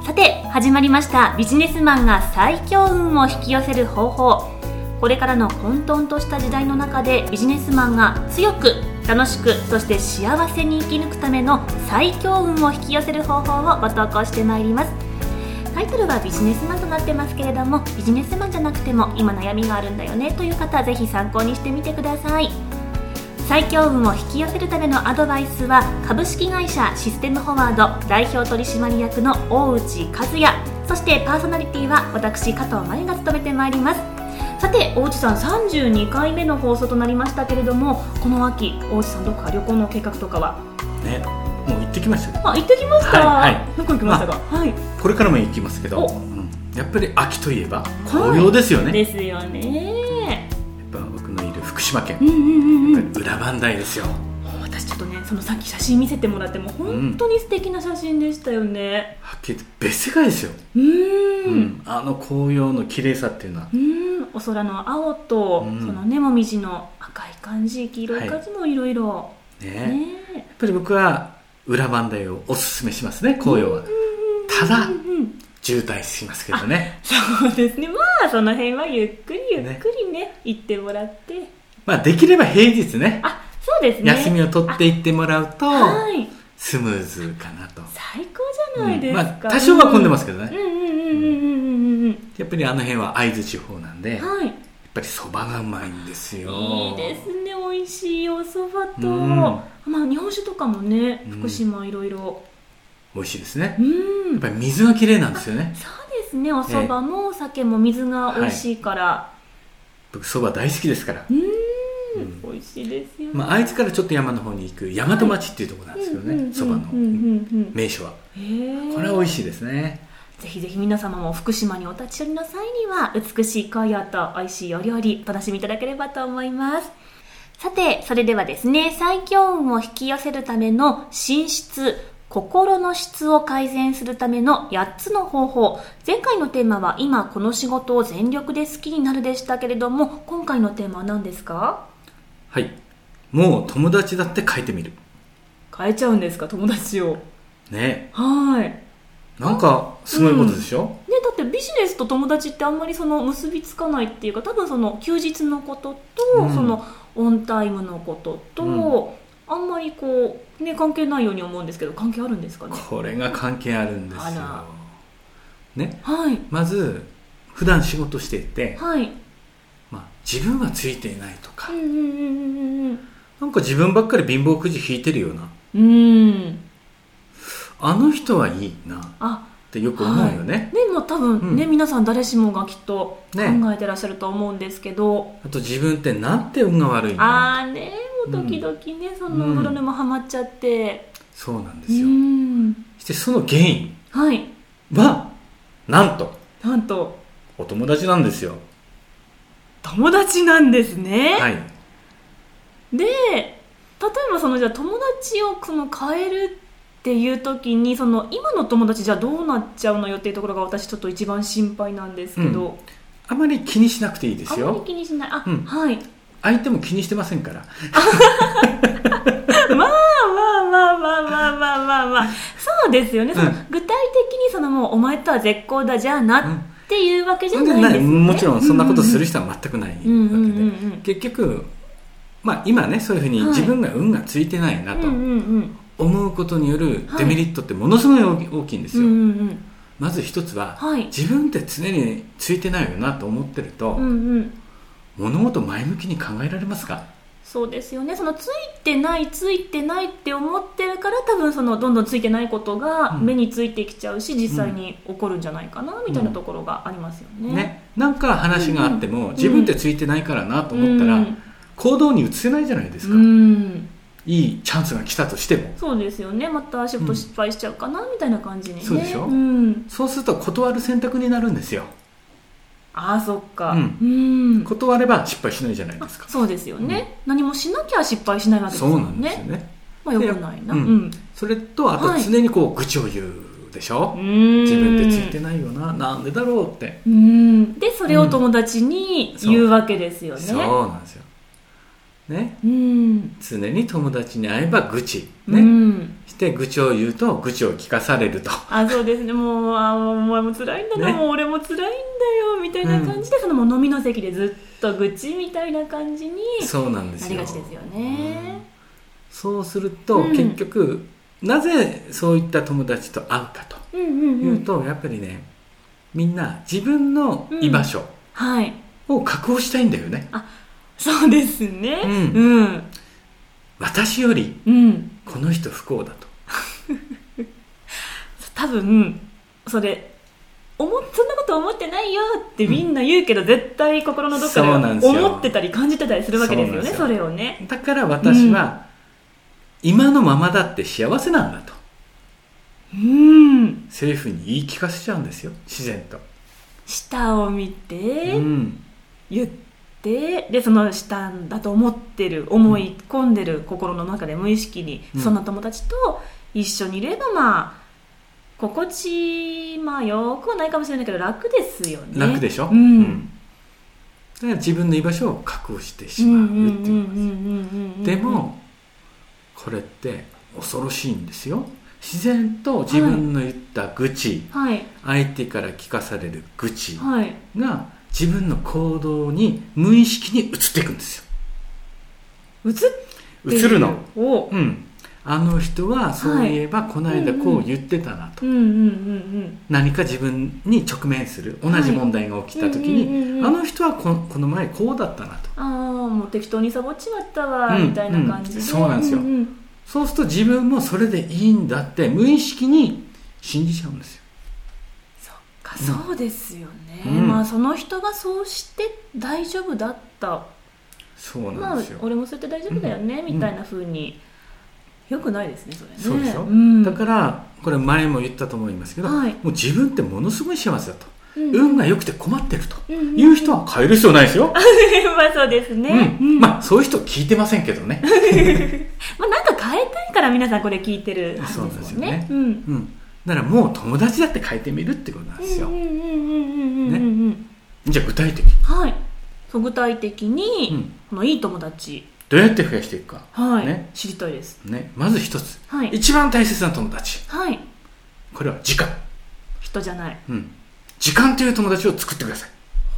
さて始まりましたビジネスマンが最強運を引き寄せる方法。これからの混沌とした時代の中でビジネスマンが強く楽しくそして幸せに生き抜くための最強運を引き寄せる方法をご投稿してまいります。タイトルはビジネスマンとなってますけれども、ビジネスマンじゃなくても今悩みがあるんだよねという方はぜひ参考にしてみてください。最強運を引き寄せるためのアドバイスは株式会社システムフォワード代表取締役の大内和也、そしてパーソナリティは私加藤真由が務めてまいります。さて大内さん、32回目の放送となりましたけれども、この秋大内さんどこか旅行の計画とかはね、もう行ってきましたよ。 行ってきました、 はいはい、 どこ行きましたか？はい、 これからも行きますけど、やっぱり秋といえば紅葉ですよね、 ですよね。 やっぱ僕のいる福島県、 やっぱり裏磐梯ですよ。 私ちょっとね、そのさっき写真見せてもらっても本当に素敵な写真でしたよね。 はっきり言って別世界ですよ。あの紅葉の綺麗さっていうのは、 お空の青と、そのねもみじの赤い感じ、黄色い感じもいろいろね。やっぱり僕は裏磐梯をおすすめしますね、紅葉は。ただ渋滞しますけどね。 そうですね、まあその辺はゆっくりゆっくりね行ってもらって、 まあできれば平日ね、 そうですね、休みを取っていってもらうとスムーズかなと。 最高じゃないですか。 多少は混んでますけどね。やっぱりあの辺は会津地方なんで、やっぱりそばがうまいんですよ。 いいですね、美味しいおそばと、日本酒とかもね、福島いろいろ美味しいですね。やっぱり水がきれいなんですよね。 そうですね、おそばもお酒も水が美味しいから、 僕そば大好きですから。 美味しいですよね。 会津からちょっと山の方に行く大和町っていうところなんですけどね、そばの名所はこれは美味しいですね。 ぜひぜひ皆様も福島にお立ち寄りの際には美しい紅葉と美味しいお料理お楽しみいただければと思います。さてそれではですね、最強運を引き寄せるための心質、心の質を改善するための8つの方法。前回のテーマは今この仕事を全力で好きになるでしたけれども、今回のテーマは何ですか？ はい、もう友達だって変えてみる。 変えちゃうんですか、友達をね。 はい、 なんかすごいことでしょ、 だってビジネスと友達ってあんまりその結びつかないっていうか、多分その休日のことと、そのオンタイムのことと、あんまりこうね関係ないように思うんですけど、関係あるんですかね？ これが関係あるんですよね。まず普段仕事していて、自分はついていないとか、なんか自分ばっかり貧乏くじ引いてるような、あの人はいいなってよく思うよね。 もう多分ね、皆さん誰しもがきっと考えてらっしゃると思うんですけど、 あと自分ってなんて運が悪いんだ。 もう時々ね、その泥沼ハマっちゃって、 そうなんですよ。そしてその原因はなんとお友達なんですよ。 友達なんですね。で、例えばそのじゃあ友達をその変えるっていう時に、その今の友達じゃあどうなっちゃうのよっていうところが私ちょっと一番心配なんですけど、 あまり気にしなくていいですよ。 あまり気にしない。 相手も気にしてませんから。 そうですよね。その具体的にそのもうお前とは絶好だじゃあなっていうわけじゃないですね。 もちろんそんなことする人は全くないわけで、結局今ね、そういうふうに自分が運がついてないなと思うことによるデメリットってものすごい大きいんですよ。まず一つは、自分って常についてないよなと思ってると、物事前向きに考えられますか？ そうですよね。そのついてないって思ってるから、多分そのどんどんついてないことが目についてきちゃうし、実際に起こるんじゃないかなみたいなところがありますよね。 なんか話があっても、自分ってついてないからなと思ったら、行動に移せないじゃないですか。いいチャンスが来たとしても。 そうですよね。また仕事失敗しちゃうかなみたいな感じにね。 そうでしょ、そうすると断る選択になるんですよ。 そっか、 断れば失敗しないじゃないですか。 そうですよね、何もしなきゃ失敗しないわけですよね。そうなんですよね。よくないな。 それとあと常にこう愚痴を言うでしょ。自分ってついてないよな、なんでだろうって。でそれを友達に言うわけですよね。 そうなんですよ。 ね、 うん、 常に友達に会えば愚痴、ね、うん、して愚痴を言うと愚痴を聞かされると。 そうですね。もうお前も辛いんだな、ね、もう俺も辛いんだよみたいな感じで、そのもう飲みの席でずっと愚痴みたいな感じになりがちですよね。 そうすると、結局なぜそういった友達と会うかというと、やっぱりね、みんな自分の居場所を確保したいんだよね。 そうですね、 私よりこの人不幸だと、 多分そんなこと思ってないよってみんな言うけど、絶対心のどっかで思ってたり感じてたりするわけですよね。それをね、 だから私は、今のままだって幸せなんだと、そういうふうに言い聞かせちゃうんですよ、自然と。 下を見て、言ってでその下だと思い込んでる心の中で無意識に、そんな友達と一緒にいれば心地よくはないかもしれないけど楽ですよね。 楽でしょ、だから自分の居場所を確保してしまうっていう。でもこれって恐ろしいんですよ。自然と自分の言った愚痴、相手から聞かされる愚痴が自分の行動に無意識に移っていくんですよ。移るの。あの人はそういえばこの間こう言ってたなと、何か自分に直面する同じ問題が起きた時に、あの人はこの前こうだったなと、 もう適当にサボっちまったわ、みたいな感じで、 そうなんですよ、そうすると自分もそれでいいんだって無意識に信じちゃうんですよ。 そうですよね、その人がそうして大丈夫だった、 そうなんですよ、 俺もそうやって大丈夫だよね、みたいな風に、よくないですね、それね。 そうでしょ、だからこれ前も言ったと思いますけど、もう自分ってものすごい幸せだと、運が良くて困ってるという人は変える必要ないですよ。 そうですね、 そういう人聞いてませんけどね。 なんか変えたいから皆さんこれ聞いてるはずですよね。 だからもう友達だって変えてみるってことなんですよ。じゃあ具体的に、 具体的に、このいい友達どうやって増やしていくか、 知りたいです、 まず一つ、一番大切な友達、これは時間。 人じゃない、 時間という友達を作ってください。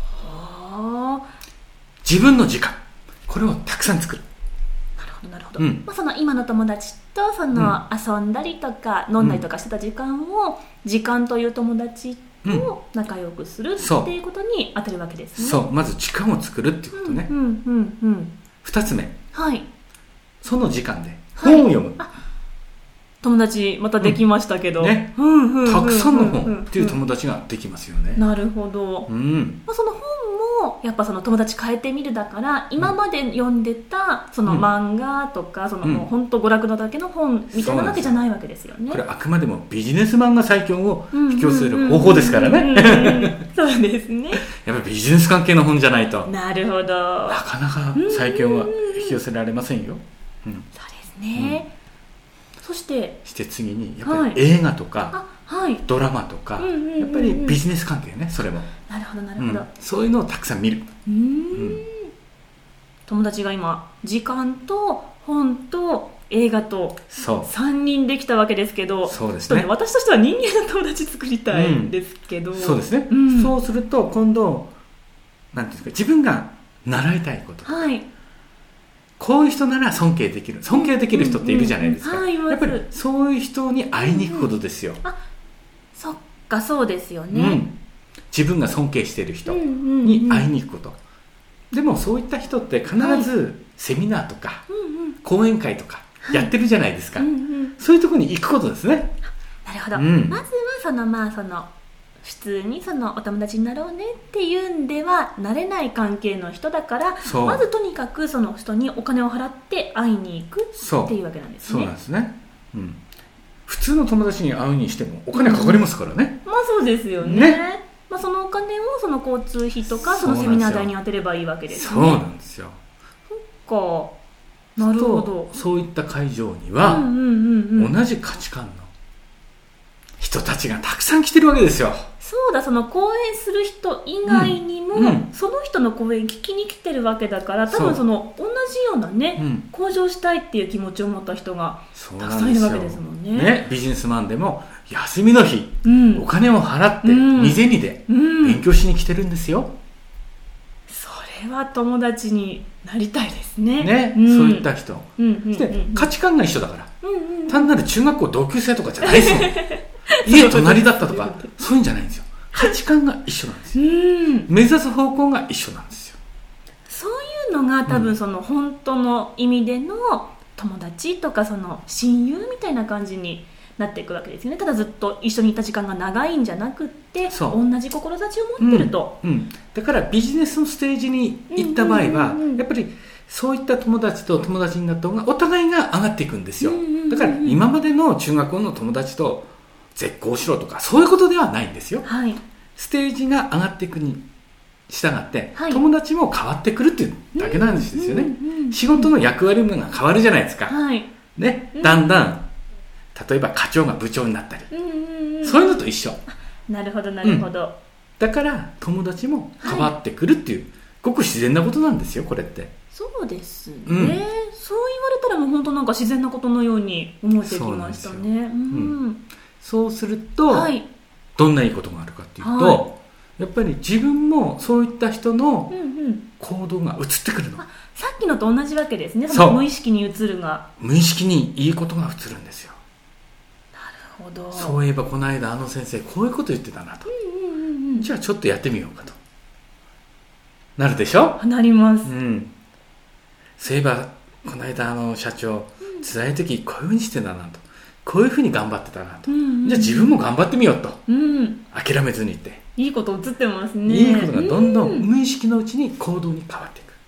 自分の時間、これをたくさん作る。 なるほど、その今の友達とその遊んだりとか飲んだりとかしてた時間を、時間という友達と仲良くするっていうことに当てるわけですね。 そう、まず時間を作るっていうことね。2つ目、その時間で本を読む。 友達またできましたけど、たくさんの本っていう友達ができますよね。 なるほど、その本もやっぱその友達変えてみるだから、今まで読んでたその漫画とか、そのもう本当娯楽のだけの本みたいなわけじゃないわけですよね。 これあくまでもビジネスマンが最強を引き寄せる方法ですからね。 そうですね。 やっぱりビジネス関係の本じゃないと、 なるほど、 なかなか最強は引き寄せられませんよ。 そうですね。そして次にやっぱり映画とか、ドラマとか、やっぱりビジネス関係ね、それも。なるほど、そういうのをたくさん見る。 友達が今時間と本と映画と3人できたわけですけど、 そうですね、 私としては人間の友達作りたいんですけど、 そうですね、そうすると今度なんていうんですか、自分が習いたいこと、こういう人なら尊敬できる人っているじゃないですか。やっぱりそういう人に会いに行くことですよ。 そっか、そうですよね、 自分が尊敬している人に会いに行くこと、でもそういった人って必ずセミナーとか、講演会とかやってるじゃないですか、そういうところに行くことですね。 なるほど、まずはその普通にそのお友達になろうねっていうんではなれない関係の人だから、まずとにかくその人にお金を払って会いに行くっていうわけなんですね。 そうなんですね、普通の友達に会うにしてもお金かかりますからね。 そうですよね。そのお金をその交通費とかそのセミナー代に当てればいいわけですね。 そうなんですよ。 そっか、なるほど。 そういった会場には同じ価値観の人人たちがたくさん来てるわけですよ。 そうだ、その講演する人以外にも、その人の講演聞きに来てるわけだから、多分その同じようなね、向上したいっていう気持ちを持った人がたくさんいるわけですもんね。 ビジネスマンでも休みの日、お金を払って未銭で勉強しに来てるんですよ。 それは友達になりたいですね。 そういった人、で価値観が一緒だから、単なる中学校同級生とかじゃないですよ。家隣だったとかそういうんじゃないんですよ。価値観が一緒なんですよ。目指す方向が一緒なんですよ。 そういうのが多分その本当の意味での友達とかその親友みたいな感じになっていくわけですよね。ただずっと一緒にいた時間が長いんじゃなくって、同じ志を持ってると、 だからビジネスのステージに行った場合は、やっぱりそういった友達と友達になった方がお互いが上がっていくんですよ。だから今までの中学校の友達と絶交しろとかそういうことではないんですよ。ステージが上がっていくに従って、友達も変わってくるっていうだけなんですよね。仕事の役割が変わるじゃないですか。だんだん例えば課長が部長になったり、そういうのと一緒。 なるほどなるほど、 だから友達も変わってくるっていう、ごく自然なことなんですよ、これって。 そうですね、そう言われたらもう本当なんか自然なことのように思えてきましたね。 そうすると、どんないいことがあるかっていうと、やっぱり自分もそういった人の行動が移ってくるの。 さっきのと同じわけですね。その無意識に移るが、 無意識にいいことが移るんですよ。 なるほど。 そういえばこの間あの先生こういうこと言ってたなと、じゃあちょっとやってみようかとなるでしょ。 なります。 そういえばこの間社長辛い時こういうふうにしてたなと、こういうふうに頑張ってたなと、じゃあ自分も頑張ってみようと、諦めずにっていいこと映ってますね。 いいことがどんどん無意識のうちに行動に変わっていく。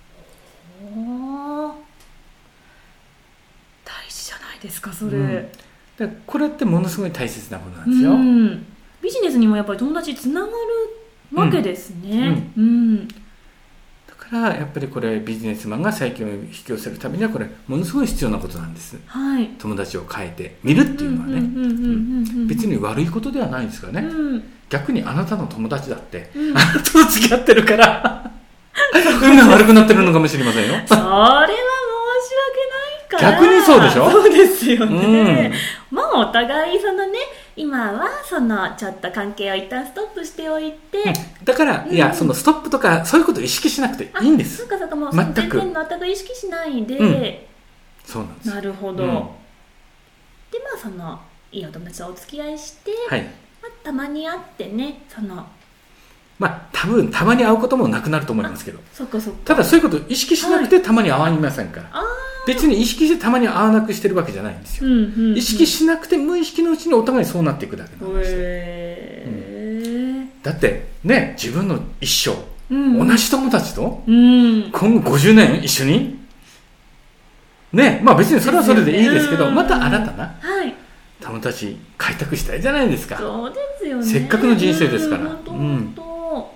大事じゃないですかそれ、 でこれってものすごい大切なことなんですよ。 ビジネスにもやっぱり友達つながるわけですね。 だからやっぱりこれビジネスマンが最強を引き寄せるためにはこれものすごい必要なことなんです。友達を変えてみるっていうのはね、別に悪いことではないんですからね。逆にあなたの友達だって、あなたと付き合ってるから運が悪くなってるのかもしれませんよ。 それは申し訳ないから。 逆にそうでしょ。 そうですよね。まあお互いそのね、今はそのちょっと関係を一旦ストップしておいて、 だからいやそのストップとかそういうことを意識しなくていいんです。 そうかそうか、もう全然全く意識しないで、 そうなんです。 なるほど。でまあそのいいお友達とお付き合いして、たまに会ってね、その多分たまに会うこともなくなると思いますけど、ただそういうことを意識しなくてたまに会わませんから、別に意識してたまに会わなくしてるわけじゃないんですよ。意識しなくて無意識のうちにお互いそうなっていくだけなんですよ。だってね、自分の一生、同じ友達と、今後50年一緒にね、別にそれはそれでいいですけど、また新たな友達開拓したいじゃないですか。 そうですよね。 せっかくの人生ですから。なるほど、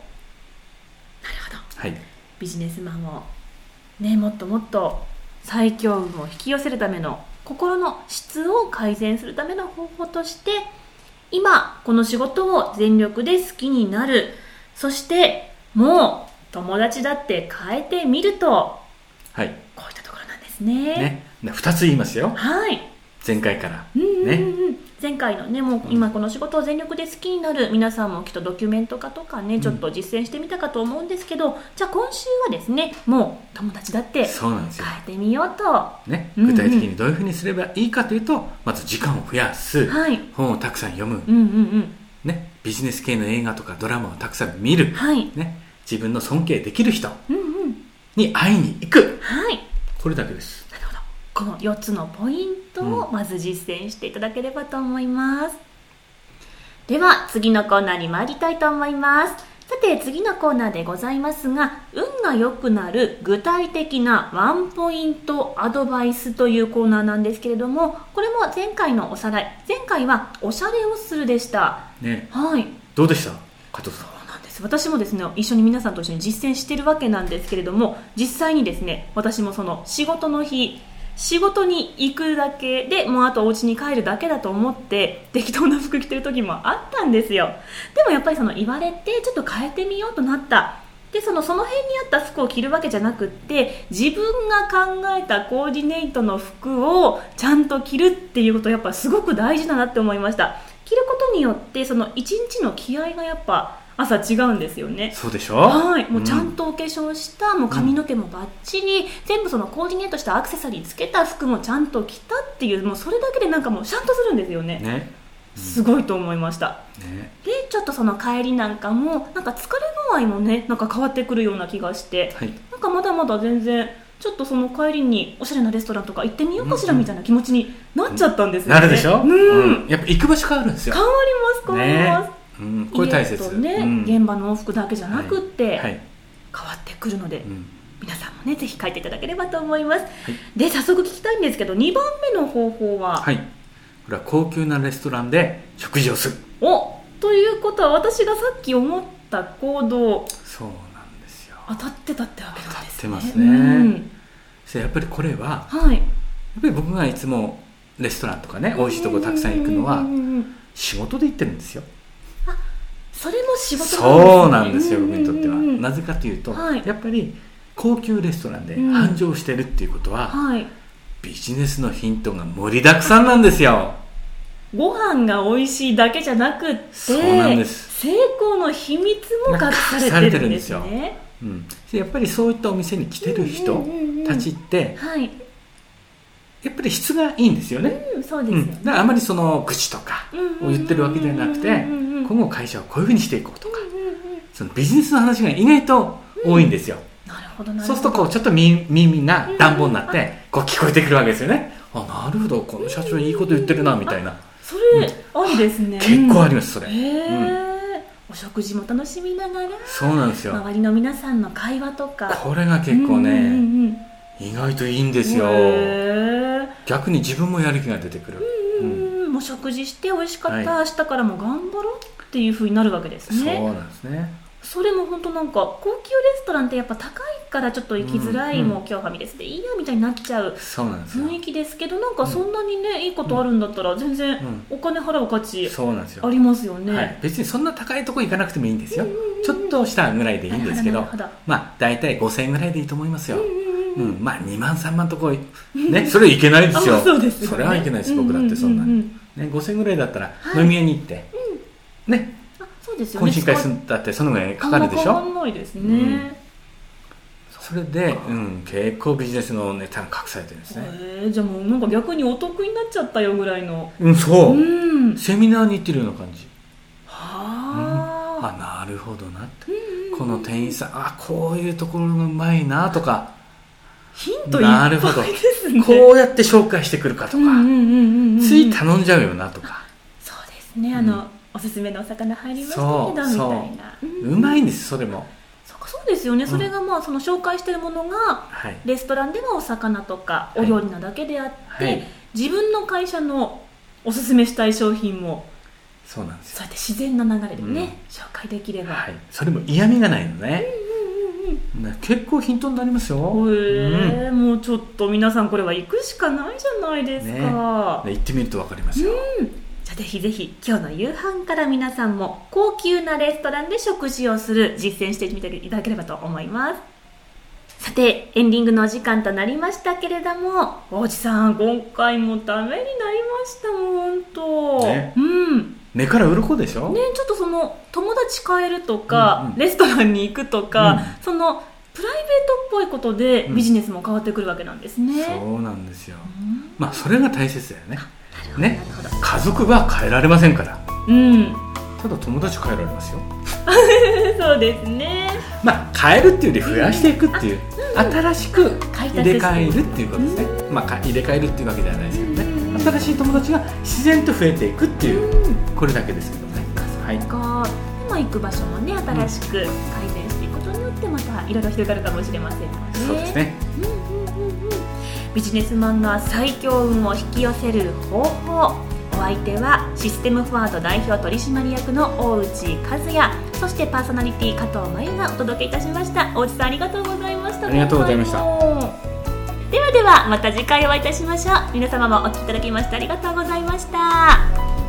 ビジネスマンをね、もっともっと最強運を引き寄せるための心の質を改善するための方法として、今この仕事を全力で好きになる、そしてもう友達だって変えてみると、こういったところなんですね。2つ言いますよ。前回から前回のね、もう今この仕事を全力で好きになる、皆さんもきっとドキュメント化とかね、ちょっと実践してみたかと思うんですけど、じゃあ今週はですね、もう友達だって変えてみようと、 具体的にどういうふうにすればいいかというと、まず時間を増やす、本をたくさん読む、ビジネス系の映画とかドラマをたくさん見る、自分の尊敬できる人に会いに行く、これだけです。 この4つのポイントをまず実践していただければと思います。では次のコーナーに参りたいと思います。さて次のコーナーでございますが、運が良くなる具体的なワンポイントアドバイスというコーナーなんですけれども、これも前回のおさらい、前回はおしゃれをするでした。 どうでした加藤さん。 私もですね、一緒に皆さんと一緒に実践しているわけなんですけれども、実際にですね、私もその仕事の日仕事に行くだけでもうあとお家に帰るだけだと思って適当な服着てる時もあったんですよ。でもやっぱり言われてちょっと変えてみようとなった。でその辺にあった服を着るわけじゃなくって、自分が考えたコーディネートの服をちゃんと着るっていうことはやっぱすごく大事だなって思いました。着ることによってその一日の気合がやっぱ朝違うんですよね。 そうでしょ。 はい、もうちゃんとお化粧した、もう髪の毛もバッチリ、全部そのコーディネートしたアクセサリーつけた服もちゃんと着たっていう、もうそれだけでなんかもうシャンとするんですよね。すごいと思いました、でちょっとその帰りなんかもなんか疲れ具合もねなんか変わってくるような気がして、なんかまだまだ全然ちょっとその帰りにおしゃれなレストランとか行ってみようかしらみたいな気持ちになっちゃったんですよね。 なるでしょ、やっぱ行く場所変わるんですよ。 変わります、 これ大切。 家とね、現場の往復だけじゃなくって、変わってくるので、皆さんもねぜひ書いていただければと思います、で早速聞きたいんですけど、2番目の方法は、 これは高級なレストランで食事をする。 ということは私がさっき思った行動、 そうなんですよ。 当たってたってわけなんですね。 当たってますね、やっぱりこれは、やっぱり僕がいつもレストランとかね、美味しいとこたくさん行くのは仕事で行ってるんですよ。 それも仕事なんですね。 そうなんですよ、僕にとっては。なぜかというと、やっぱり高級レストランで繁盛してるっていうことは、ビジネスのヒントが盛りだくさんなんですよ。 ご飯が美味しいだけじゃなくって、 そうなんです。 成功の秘密も隠されてるんですね。 やっぱりそういったお店に来てる人たちって、やっぱり質がいいんですよね。 そうですよね。 だからあまりその愚痴とかを言ってるわけではなくて、今後会社をこういうふうにしていこうとか、そのビジネスの話が意外と多いんですよ。そうするとこうちょっと耳が暖房になってこう聞こえてくるわけですよね。なるほど、この社長いいこと言ってるなみたいな。 それありですね。 結構あります、それ。 お食事も楽しみながら、 そうなんですよ。 周りの皆さんの会話とか、 これが結構ね、意外といいんですよ。逆に自分もやる気が出てくる。 もう食事して美味しかった、明日からも頑張ろうっていう風になるわけですね。 そうなんですね。 それも本当なんか高級レストランってやっぱ高いからちょっと行きづらい、もう今日ファミレスでいいやみたいになっちゃう雰囲気ですけど、なんかそんなにね、いいことあるんだったら全然お金払う価値ありますよね。 別にそんな高いとこ行かなくてもいいんですよ。ちょっとしたぐらいでいいんですけど、まあ大体5000円ぐらいでいいと思いますよ。まあ2万3万とこね、それいけないですよ。それはいけないです、僕だってそんなに。5000円ぐらいだったら飲み屋に行ってね、懇親会するんだってそのぐらいかかるでしょ。 かかんないですね。 それで、結構ビジネスのネタが隠されてるんですね。 じゃあもうなんか逆にお得になっちゃったよぐらいの。 そう、セミナーに行ってるような感じ。なるほどなって、この店員さんこういうところがうまいなとか、 ヒントいっぱいですね。 こうやって紹介してくるかとか、つい頼んじゃうよなとか。 そうですね、おすすめのお魚入りましたけどみたいな。 うまいんです、それも。 そうですよね。それがまあその紹介しているものが、レストランではお魚とかお料理なだけであって、自分の会社のおすすめしたい商品もそうなんですよ。 そうやって自然な流れでね、紹介できれば、 それも嫌味がないのね。結構ヒントになりますよ。もうちょっと皆さんこれは行くしかないじゃないですか。 行ってみると分かりますよ。 じゃあぜひぜひ今日の夕飯から皆さんも高級なレストランで食事をする実践してみていただければと思います。さてエンディングのお時間となりましたけれども、大地さん今回もためになりましたもんと、 目から鱗でしょ。 ちょっとその友達変えるとか、レストランに行くとか、そのプライベートっぽいことでビジネスも変わってくるわけなんですね。 そうなんですよ。それが大切だよね。家族は変えられませんから。ただ友達変えられますよ。 そうですね。 変えるっていうより増やしていくっていう、新しく入れ替えるっていうことですね。入れ替えるっていうわけではないですけどね、新しい友達が自然と増えていくっていう、これだけですけどね。 行く場所もね、新しく改善していくことによってまたいろいろ広がるかもしれませんので、 そうですね。 ビジネスマンが最強運を引き寄せる方法、お相手はシステムフォワード代表取締役の大内和也、そしてパーソナリティ加藤真由がお届けいたしました。大内さんありがとうございました。 ありがとうございました。 ではまた次回お会いいたしましょう。皆様もお聞きいただきましてありがとうございました。